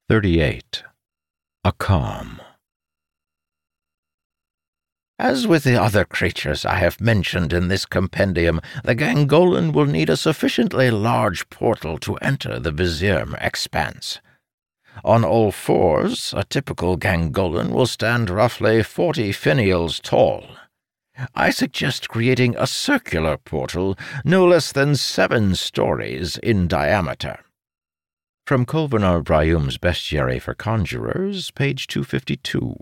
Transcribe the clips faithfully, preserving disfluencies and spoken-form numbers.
thirty-eight. A Calm. As with the other creatures I have mentioned in this compendium, the Gangolan will need a sufficiently large portal to enter the Vizierm expanse. On all fours, a typical Gangolan will stand roughly forty finials tall. I suggest creating a circular portal no less than seven stories in diameter. From Colvenar Bryum's Bestiary for Conjurers, page two fifty-two.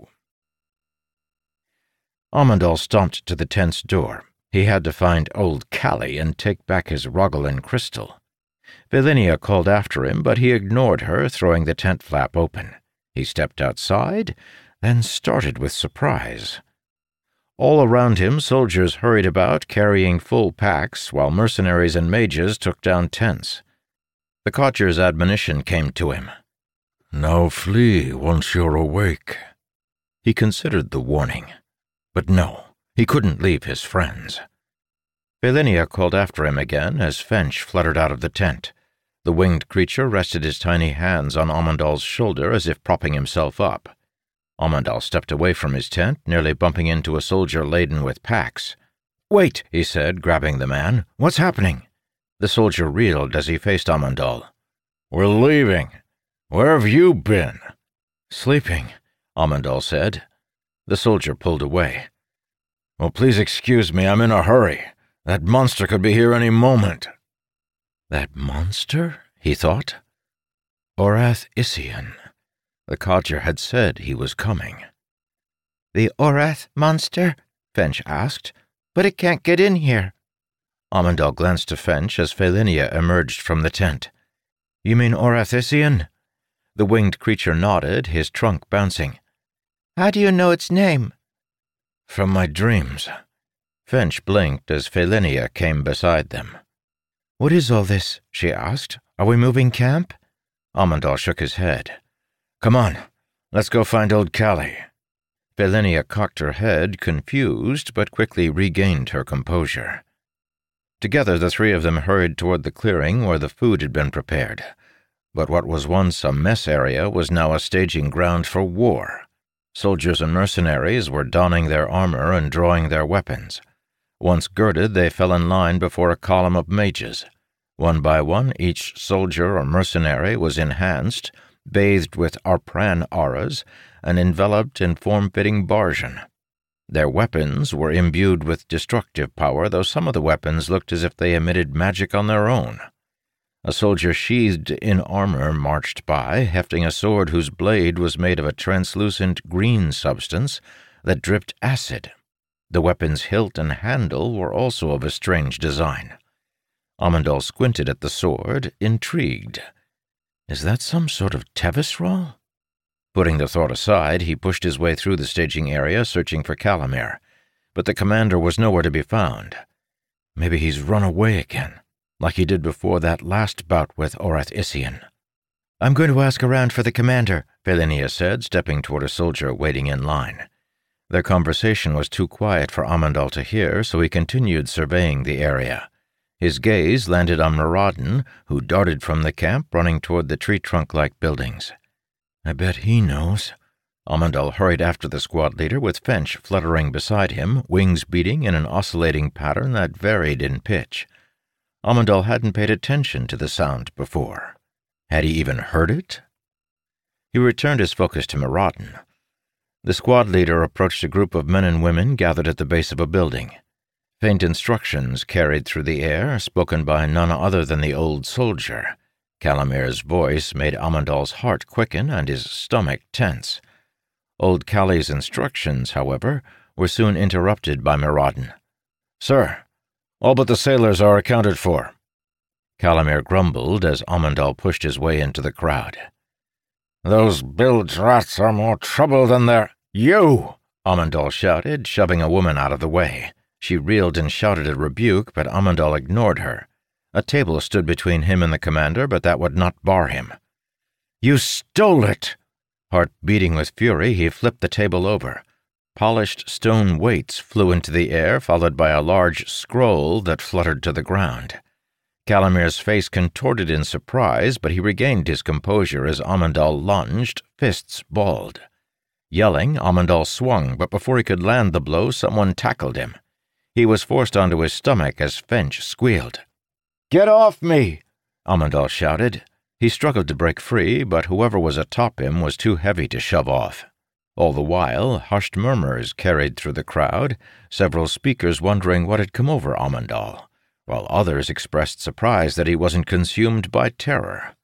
Amandal stomped to the tent's door. He had to find old Callie and take back his Rogalin crystal. Velinia called after him, but he ignored her, throwing the tent flap open. He stepped outside, then started with surprise. All around him, soldiers hurried about, carrying full packs, while mercenaries and mages took down tents. The Codger's admonition came to him. "Now flee once you're awake." He considered the warning. But no, he couldn't leave his friends. Velinia called after him again as Fench fluttered out of the tent. The winged creature rested his tiny hands on Amandal's shoulder as if propping himself up. Amandal stepped away from his tent, nearly bumping into a soldier laden with packs. "Wait," he said, grabbing the man. "What's happening?" The soldier reeled as he faced Amandal. "We're leaving. Where have you been?" "Sleeping," Amandal said. The soldier pulled away. "Well, please excuse me, I'm in a hurry. That monster could be here any moment." That monster? He thought. Orath Isian. The Codger had said he was coming. "The Orath monster?" Fench asked. "But it can't get in here." Amandal glanced to Fench as Velinia emerged from the tent. "You mean Orath Isian?" The winged creature nodded, his trunk bouncing. "How do you know its name?" "From my dreams." Fench blinked as Velinia came beside them. "What is all this?" she asked. "Are we moving camp?" Amandal shook his head. "Come on, let's go find old Callie." Velinia cocked her head, confused, but quickly regained her composure. Together the three of them hurried toward the clearing where the food had been prepared. But what was once a mess area was now a staging ground for war. Soldiers and mercenaries were donning their armor and drawing their weapons. Once girded, they fell in line before a column of mages. One by one, each soldier or mercenary was enhanced, bathed with Arpran auras, and enveloped in form-fitting Barjan. Their weapons were imbued with destructive power, though some of the weapons looked as if they emitted magic on their own. A soldier sheathed in armor marched by, hefting a sword whose blade was made of a translucent green substance that dripped acid. The weapon's hilt and handle were also of a strange design. Amandal squinted at the sword, intrigued. Is that some sort of Tevisral? Putting the thought aside, he pushed his way through the staging area, searching for Calamir. But the commander was nowhere to be found. Maybe he's run away again, like he did before that last bout with Orath Isian. "I'm going to ask around for the commander," Velinia said, stepping toward a soldier waiting in line. Their conversation was too quiet for Amandal to hear, so he continued surveying the area. His gaze landed on Moradin, who darted from the camp, running toward the tree-trunk-like buildings. "I bet he knows." Amandal hurried after the squad leader, with Fench fluttering beside him, wings beating in an oscillating pattern that varied in pitch. Amandal hadn't paid attention to the sound before. Had he even heard it? He returned his focus to Moradin. The squad leader approached a group of men and women gathered at the base of a building. Faint instructions carried through the air, spoken by none other than the old soldier. Calamir's voice made Amandal's heart quicken and his stomach tense. Old Callie's instructions, however, were soon interrupted by Moradin. "Sir, all but the sailors are accounted for." Calamir grumbled as Amandal pushed his way into the crowd. "Those bilge rats are more trouble than they're—" "You!" Amandal shouted, shoving a woman out of the way. She reeled and shouted a rebuke, but Amandal ignored her. A table stood between him and the commander, but that would not bar him. "You stole it!" Heart beating with fury, he flipped the table over. Polished stone weights flew into the air, followed by a large scroll that fluttered to the ground. Calamir's face contorted in surprise, but he regained his composure as Amandal lunged, fists balled. Yelling, Amandal swung, but before he could land the blow, someone tackled him. He was forced onto his stomach as Fench squealed. "Get off me!" Amandal shouted. He struggled to break free, but whoever was atop him was too heavy to shove off. All the while, hushed murmurs carried through the crowd, several speakers wondering what had come over Amandal, while others expressed surprise that he wasn't consumed by terror.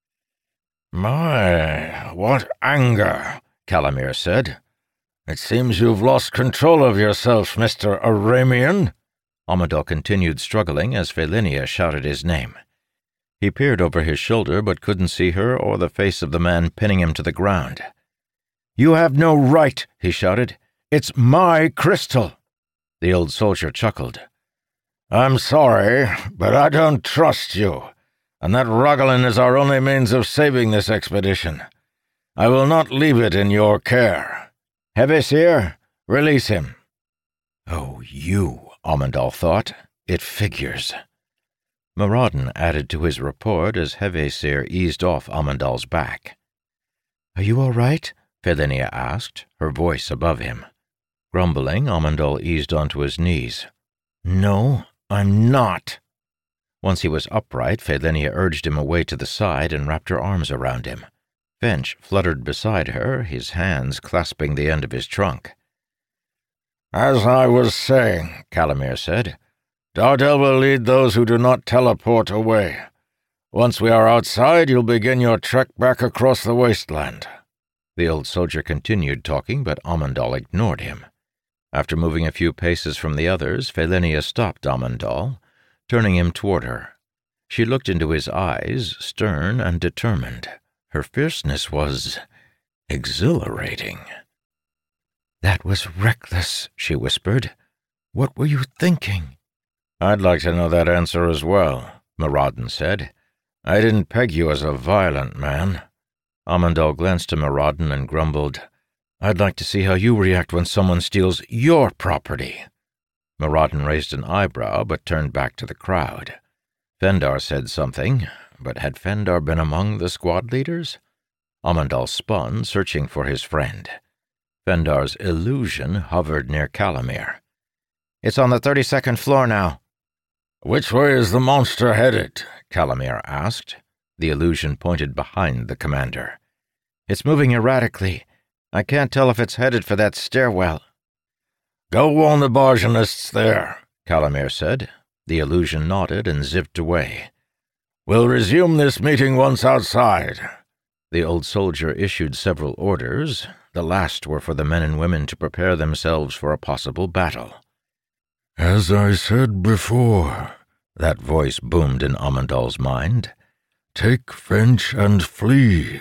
"My, what anger," Calamir said. "It seems you've lost control of yourself, Mister Aramean." Amandal continued struggling as Felinia shouted his name. He peered over his shoulder but couldn't see her or the face of the man pinning him to the ground. "You have no right," he shouted. "It's my crystal." The old soldier chuckled. "I'm sorry, but I don't trust you, and that Raglan is our only means of saving this expedition. I will not leave it in your care. Hevesir, release him." "Oh, you," Amandal thought. "It figures." Moradin added to his report as Hevesir eased off Amandal's back. "Are you all right?" Felinia asked, her voice above him. Grumbling, Amandal eased onto his knees. "No, I'm not." Once he was upright, Felinia urged him away to the side and wrapped her arms around him. Fench fluttered beside her, his hands clasping the end of his trunk. "As I was saying," Calamir said, "Dardel will lead those who do not teleport away. Once we are outside, you'll begin your trek back across the wasteland." The old soldier continued talking, but Amandal ignored him. After moving a few paces from the others, Felinia stopped Amandal, turning him toward her. She looked into his eyes, stern and determined. Her fierceness was exhilarating. "That was reckless," she whispered. "What were you thinking?" "I'd like to know that answer as well," Moradin said. "I didn't peg you as a violent man." Amandal glanced to Moradin and grumbled, "I'd like to see how you react when someone steals your property." Moradin raised an eyebrow but turned back to the crowd. Fendar said something, but had Fendar been among the squad leaders? Amandal spun, searching for his friend. Fendar's illusion hovered near Calamir. "It's on the thirty-second floor now." "Which way is the monster headed?" Calamir asked. The illusion pointed behind the commander. "It's moving erratically. I can't tell if it's headed for that stairwell." "Go warn the Barjanists there," Calamir said. The illusion nodded and zipped away. "We'll resume this meeting once outside." The old soldier issued several orders. The last were for the men and women to prepare themselves for a possible battle. "As I said before," that voice boomed in Amandal's mind, "take Fench and flee.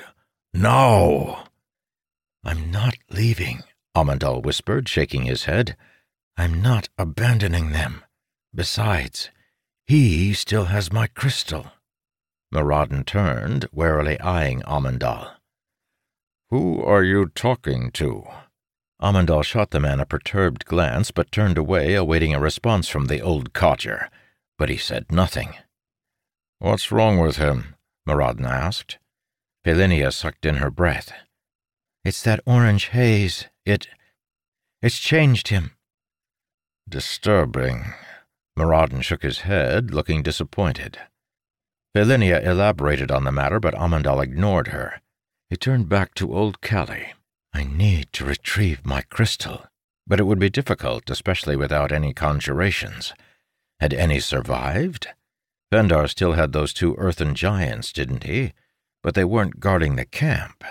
Now!" "I'm not leaving," Amandal whispered, shaking his head. "I'm not abandoning them. Besides, he still has my crystal." Moradin turned, warily eyeing Amandal. "Who are you talking to?" Amandal shot the man a perturbed glance, but turned away, awaiting a response from the old codger. But he said nothing. "What's wrong with him?" Moradin asked. Felinia sucked in her breath. "It's that orange haze. It... it's changed him." "Disturbing." Moradin shook his head, looking disappointed. Felinia elaborated on the matter, but Amandal ignored her. He turned back to old Callie. "I need to retrieve my crystal, but it would be difficult, especially without any conjurations. Had any survived? Fendar still had those two earthen giants, didn't he? But they weren't guarding the camp.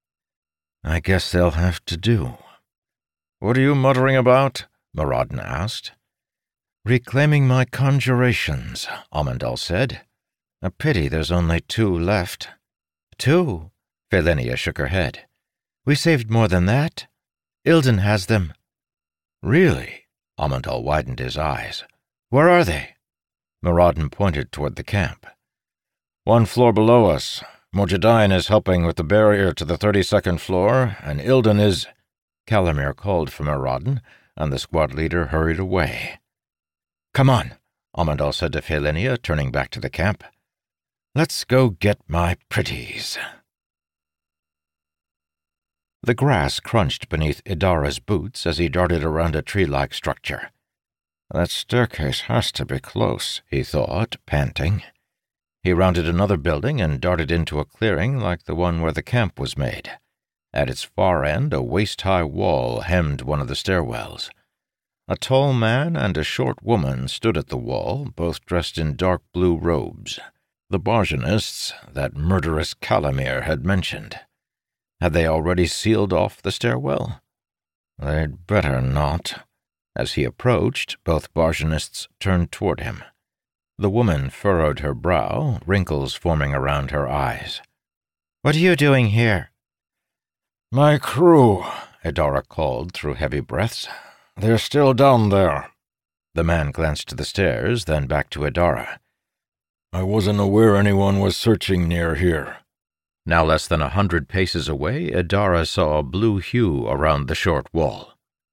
I guess they'll have to do." "What are you muttering about?" Moradin asked. "Reclaiming my conjurations," Amandal said. "A pity there's only two left." "Two?" Felinia shook her head. "We saved more than that. Ilden has them." "Really?" Amandal widened his eyes. "Where are they?" Moradin pointed toward the camp. "One floor below us. Mojadine is helping with the barrier to the thirty-second floor, and Ilden is—" Calamir called for Moradin, and the squad leader hurried away. "Come on," Amandal said to Felinia, turning back to the camp. "Let's go get my pretties." The grass crunched beneath Idara's boots as he darted around a tree-like structure. "That staircase has to be close," he thought, panting. He rounded another building and darted into a clearing like the one where the camp was made. At its far end, a waist-high wall hemmed one of the stairwells. A tall man and a short woman stood at the wall, both dressed in dark blue robes. The Barjanists that murderous Calamir had mentioned. Had they already sealed off the stairwell? They'd better not. As he approached, both Barjanists turned toward him. The woman furrowed her brow, wrinkles forming around her eyes. "What are you doing here?" "My crew," Idara called through heavy breaths. "They're still down there." The man glanced to the stairs, then back to Idara. "I wasn't aware anyone was searching near here." Now less than a hundred paces away, Idara saw a blue hue around the short wall.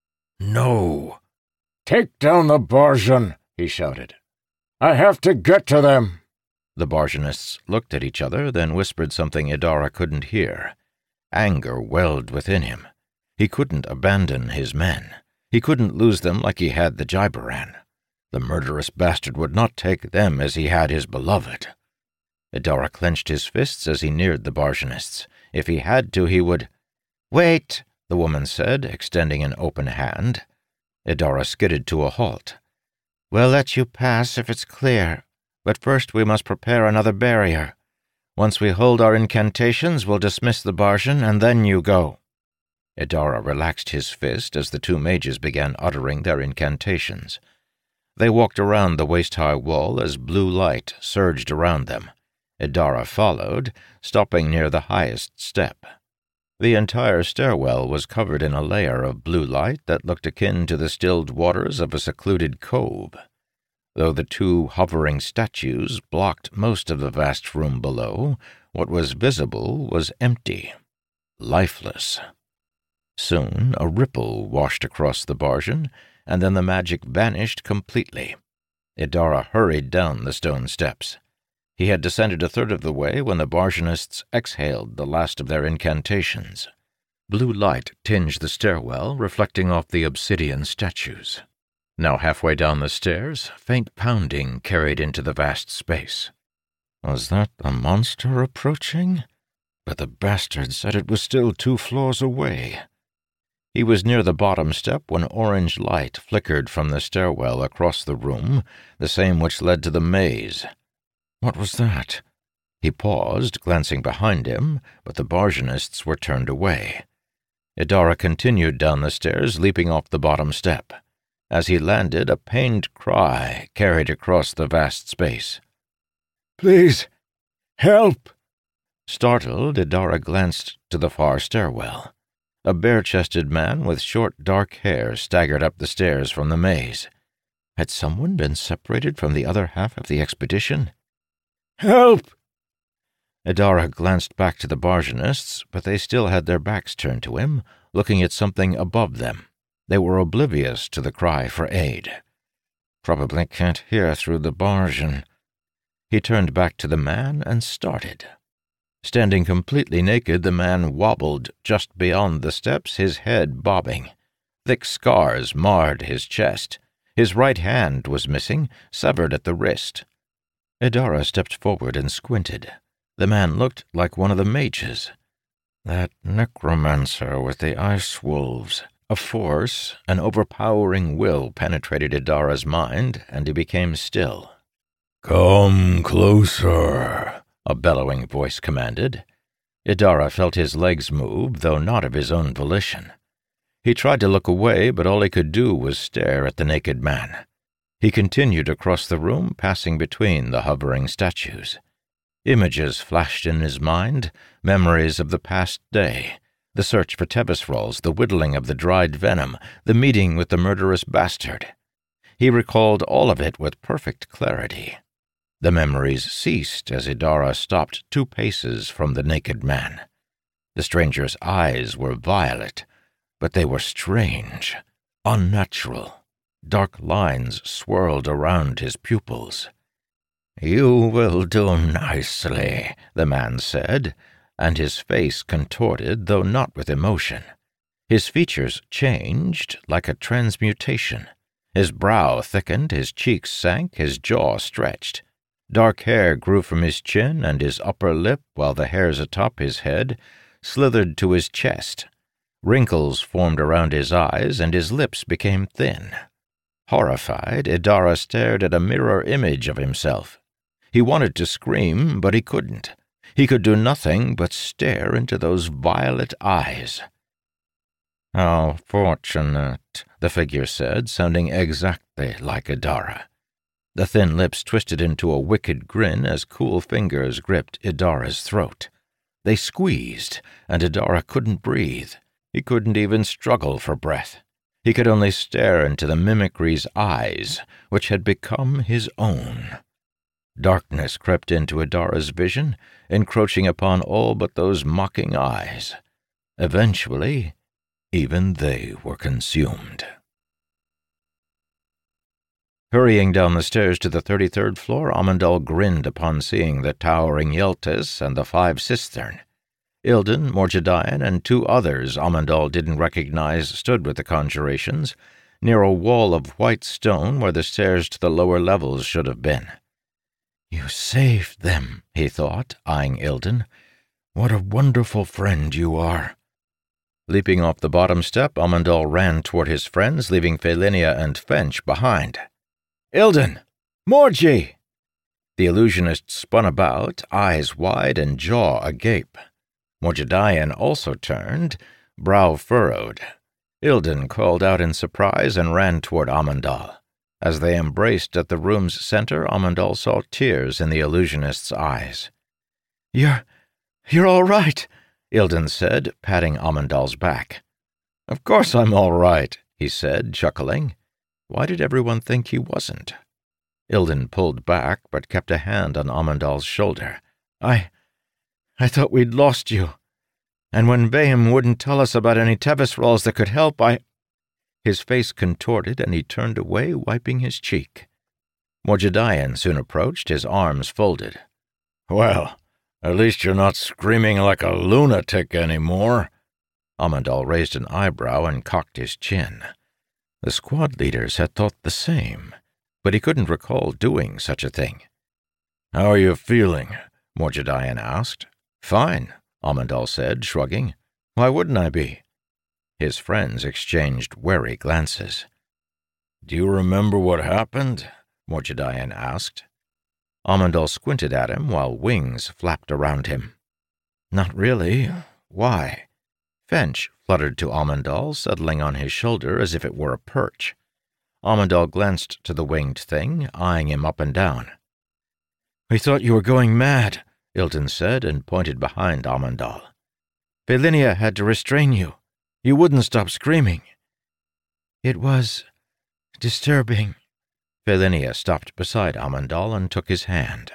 "No! Take down the Barjan!" he shouted. "I have to get to them!" The Barjanists looked at each other, then whispered something Idara couldn't hear. Anger welled within him. He couldn't abandon his men. He couldn't lose them like he had the Jaibaran. The murderous bastard would not take them as he had his beloved. Idara clenched his fists as he neared the Barjanists. If he had to, he would— "Wait," the woman said, extending an open hand. Idara skidded to a halt. "We'll let you pass if it's clear, but first we must prepare another barrier. Once we hold our incantations, we'll dismiss the Barjan, and then you go." Idara relaxed his fist as the two mages began uttering their incantations. They walked around the waist-high wall as blue light surged around them. Idara followed, stopping near the highest step. The entire stairwell was covered in a layer of blue light that looked akin to the stilled waters of a secluded cove. Though the two hovering statues blocked most of the vast room below, what was visible was empty, lifeless. Soon a ripple washed across the Barjan, and then the magic vanished completely. Idara hurried down the stone steps. He had descended a third of the way when the Barjanists exhaled the last of their incantations. Blue light tinged the stairwell, reflecting off the obsidian statues. Now halfway down the stairs, faint pounding carried into the vast space. Was that the monster approaching? But the bastard said it was still two floors away. He was near the bottom step when orange light flickered from the stairwell across the room, the same which led to the maze. What was that? He paused, glancing behind him, but the Barjanists were turned away. Idara continued down the stairs, leaping off the bottom step. As he landed, a pained cry carried across the vast space. "Please, help!" Startled, Idara glanced to the far stairwell. A bare-chested man with short, dark hair staggered up the stairs from the maze. Had someone been separated from the other half of the expedition? "Help!" Idara glanced back to the Barjanists, but they still had their backs turned to him, looking at something above them. They were oblivious to the cry for aid. Probably can't hear through the Barjan. He turned back to the man and started. Standing completely naked, the man wobbled just beyond the steps, his head bobbing. Thick scars marred his chest. His right hand was missing, severed at the wrist. Idara stepped forward and squinted. The man looked like one of the mages. That necromancer with the ice wolves. A force, an overpowering will penetrated Idara's mind, and he became still. "Come closer," a bellowing voice commanded. Idara felt his legs move, though not of his own volition. He tried to look away, but all he could do was stare at the naked man. He continued across the room, passing between the hovering statues. Images flashed in his mind, memories of the past day, the search for Tebasrolls, the whittling of the dried venom, the meeting with the murderous bastard. He recalled all of it with perfect clarity. The memories ceased as Idara stopped two paces from the naked man. The stranger's eyes were violet, but they were strange, unnatural. Dark lines swirled around his pupils. "You will do nicely," the man said, and his face contorted, though not with emotion. His features changed like a transmutation. His brow thickened, his cheeks sank, his jaw stretched. Dark hair grew from his chin and his upper lip, while the hairs atop his head slithered to his chest. Wrinkles formed around his eyes, and his lips became thin. Horrified, Idara stared at a mirror image of himself. He wanted to scream, but he couldn't. He could do nothing but stare into those violet eyes. "How fortunate," the figure said, sounding exactly like Idara. The thin lips twisted into a wicked grin as cool fingers gripped Idara's throat. They squeezed, and Idara couldn't breathe. He couldn't even struggle for breath. He could only stare into the mimicry's eyes, which had become his own. Darkness crept into Idara's vision, encroaching upon all but those mocking eyes. Eventually, even they were consumed. Hurrying down the stairs to the thirty-third floor, Amandal grinned upon seeing the towering Yeltis and the five cistern. Ilden, Morjadayan, and two others Amandal didn't recognize stood with the conjurations, near a wall of white stone where the stairs to the lower levels should have been. "You saved them," he thought, eyeing Ilden. "What a wonderful friend you are." Leaping off the bottom step, Amandal ran toward his friends, leaving Felinia and Fench behind. "Ilden! Morji!" The illusionist spun about, eyes wide and jaw agape. Morjadayan also turned, brow furrowed. Ilden called out in surprise and ran toward Amandal. As they embraced at the room's center, Amandal saw tears in the illusionist's eyes. You're... you're all right," Ilden said, patting Amandal's back. "Of course I'm all right," he said, chuckling. Why did everyone think he wasn't? Ilden pulled back, but kept a hand on Amandal's shoulder. I... I thought we'd lost you. And when Vahim wouldn't tell us about any Tevisrals that could help, I... His face contorted, and he turned away, wiping his cheek. Morjadayan soon approached, his arms folded. "Well, at least you're not screaming like a lunatic anymore." Amandal raised an eyebrow and cocked his chin. The squad leaders had thought the same, but he couldn't recall doing such a thing. "How are you feeling?" Morjadayan asked. "Fine," Amandal said, shrugging. "Why wouldn't I be?" His friends exchanged wary glances. "Do you remember what happened?" Morjadayan asked. Amandal squinted at him while wings flapped around him. "Not really. Why?" Fench fluttered to Amandal, settling on his shoulder as if it were a perch. Amandal glanced to the winged thing, eyeing him up and down. "We thought you were going mad," Ilden said, and pointed behind Amandal. "Felinia had to restrain you. You wouldn't stop screaming." "It was disturbing." Felinia stopped beside Amandal and took his hand.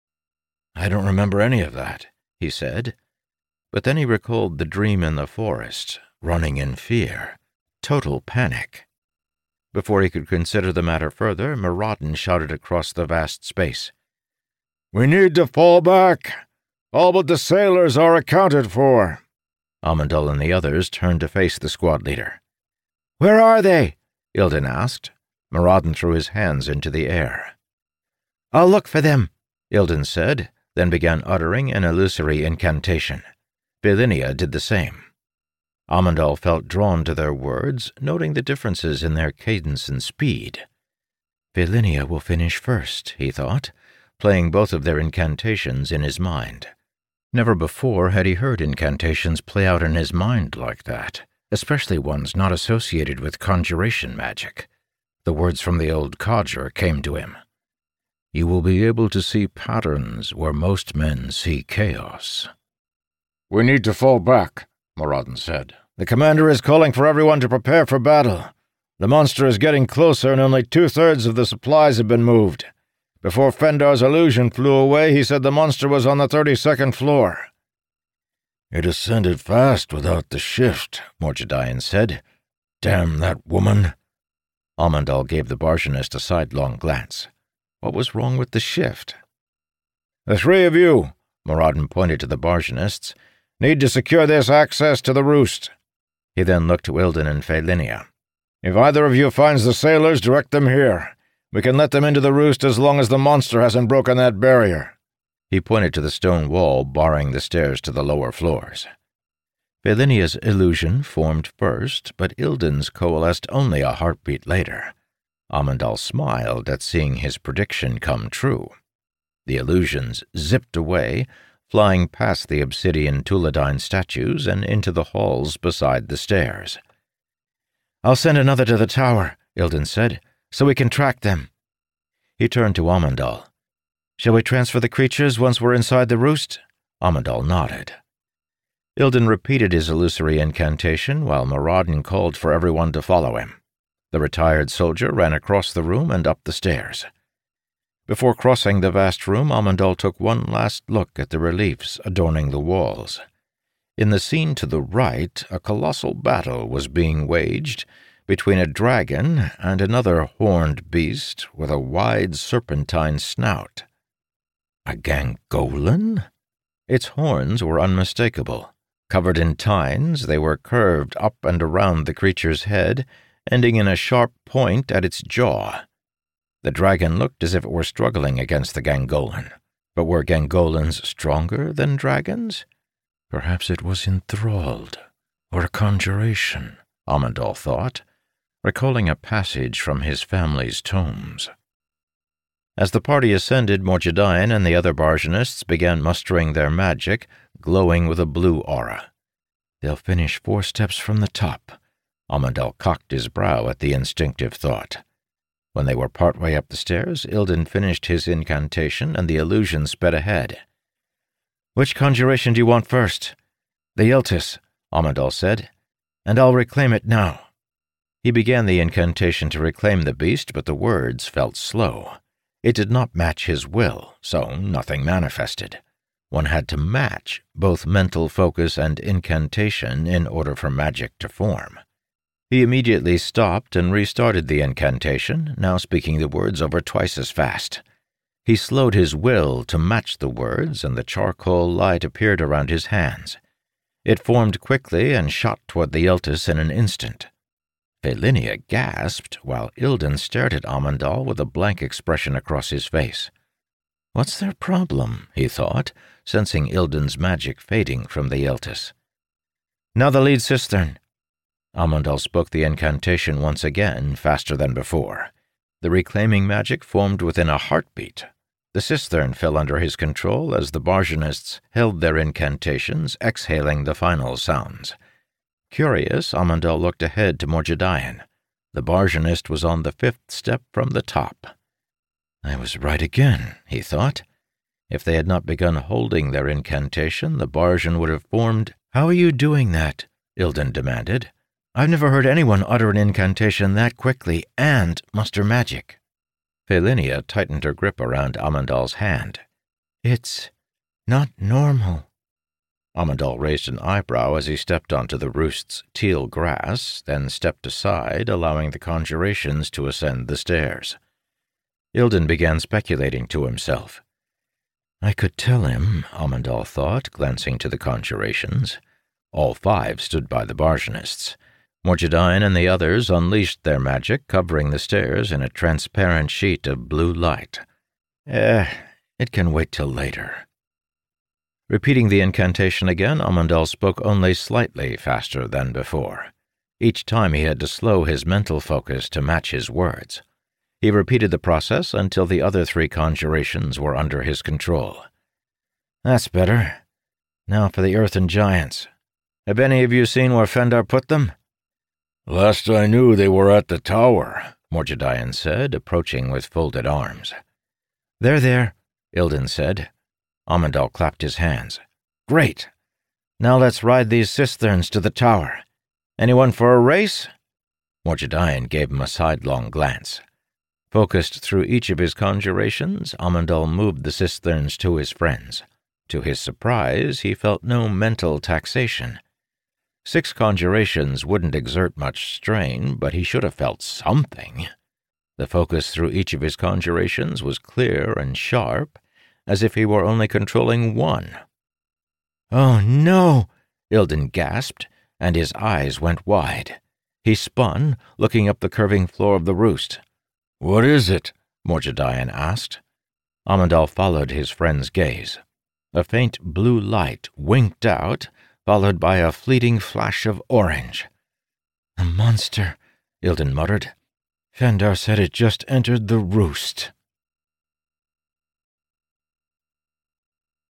"I don't remember any of that," he said. But then he recalled the dream in the forest, running in fear, total panic. Before he could consider the matter further, Maraudin shouted across the vast space. "We need to fall back. All but the sailors are accounted for." Amandal and the others turned to face the squad leader. "Where are they?" Ilden asked. Maraudin threw his hands into the air. "I'll look for them," Ilden said, then began uttering an illusory incantation. Felinia did the same. Amandal felt drawn to their words, noting the differences in their cadence and speed. Felinia will finish first, he thought, playing both of their incantations in his mind. Never before had he heard incantations play out in his mind like that, especially ones not associated with conjuration magic. The words from the old codger came to him. "You will be able to see patterns where most men see chaos." "We need to fall back," Maraudin said. "The commander is calling for everyone to prepare for battle. The monster is getting closer and only two-thirds of the supplies have been moved. Before Fendar's illusion flew away, he said the monster was on the thirty-second floor." "It ascended fast without the shift," Morjadayan said. "Damn that woman." Amandal gave the Bargenist a sidelong glance. What was wrong with the shift? The three of you, Moradin pointed to the Bargenists, need to secure this access to the roost. He then looked to Ilden and Phelinia. If either of you finds the sailors, direct them here. We can let them into the roost as long as the monster hasn't broken that barrier. He pointed to the stone wall barring the stairs to the lower floors. Phelinia's illusion formed first, but Ilden's coalesced only a heartbeat later. Amandal smiled at seeing his prediction come true. The illusions zipped away, flying past the obsidian Tuladine statues and into the halls beside the stairs. "I'll send another to the tower," Ilden said, "so we can track them." He turned to Amandal. "Shall we transfer the creatures once we're inside the roost?" Amandal nodded. Ilden repeated his illusory incantation while Moradin called for everyone to follow him. The retired soldier ran across the room and up the stairs. Before crossing the vast room, Amandal took one last look at the reliefs adorning the walls. In the scene to the right, a colossal battle was being waged between a dragon and another horned beast with a wide serpentine snout. A Gangolan? Its horns were unmistakable. Covered in tines, they were curved up and around the creature's head, ending in a sharp point at its jaw. The dragon looked as if it were struggling against the Gangolan. But were Gangolans stronger than dragons? Perhaps it was enthralled, or a conjuration, Amandal thought, recalling a passage from his family's tomes. As the party ascended, Morgidian and the other Bargenists began mustering their magic, glowing with a blue aura. They'll finish four steps from the top. Amandal cocked his brow at the instinctive thought. When they were partway up the stairs, Ilden finished his incantation and the illusion sped ahead. "Which conjuration do you want first?" "The Yeltis," Amandal said, "and I'll reclaim it now." He began the incantation to reclaim the beast, but the words felt slow. It did not match his will, so nothing manifested. One had to match both mental focus and incantation in order for magic to form. He immediately stopped and restarted the incantation, now speaking the words over twice as fast. He slowed his will to match the words, and the charcoal light appeared around his hands. It formed quickly and shot toward the Yeltis in an instant. Phelinia gasped, while Ilden stared at Amandal with a blank expression across his face. What's their problem, he thought, sensing Ilden's magic fading from the Yeltis. "Now the lead cistern." Amandal spoke the incantation once again, faster than before. The reclaiming magic formed within a heartbeat. The cistern fell under his control as the Bargenists held their incantations, exhaling the final sounds. Curious, Amandal looked ahead to Morgidian. The Bargenist was on the fifth step from the top. I was right again, he thought. If they had not begun holding their incantation, the Bargen would have formed. "How are you doing that?" Ilden demanded. "I've never heard anyone utter an incantation that quickly and muster magic." Phelinia tightened her grip around Amandal's hand. "It's not normal." Amandal raised an eyebrow as he stepped onto the roost's teal grass, then stepped aside, allowing the conjurations to ascend the stairs. Ilden began speculating to himself. I could tell him, Amandal thought, glancing to the conjurations. All five stood by the Bargenists. Morgidian and the others unleashed their magic, covering the stairs in a transparent sheet of blue light. Eh, it can wait till later. Repeating the incantation again, Amandal spoke only slightly faster than before. Each time he had to slow his mental focus to match his words. He repeated the process until the other three conjurations were under his control. That's better. Now for the Earthen Giants. Have any of you seen where Fendar put them? Last I knew they were at the tower, Morgidian said, approaching with folded arms. They're there, Ilden said. Amandal clapped his hands. Great. Now let's ride these cisterns to the tower. Anyone for a race? Morgidian gave him a sidelong glance. Focused through each of his conjurations, Amandal moved the cisterns to his friends. To his surprise, he felt no mental taxation. Six conjurations wouldn't exert much strain, but he should have felt something. The focus through each of his conjurations was clear and sharp, as if he were only controlling one. "Oh, no!" Ilden gasped, and his eyes went wide. He spun, looking up the curving floor of the roost. "What is it?" Morjadayan asked. Amandal followed his friend's gaze. A faint blue light winked out, followed by a fleeting flash of orange. "The monster," Ilden muttered. "Fendar said it just entered the roost."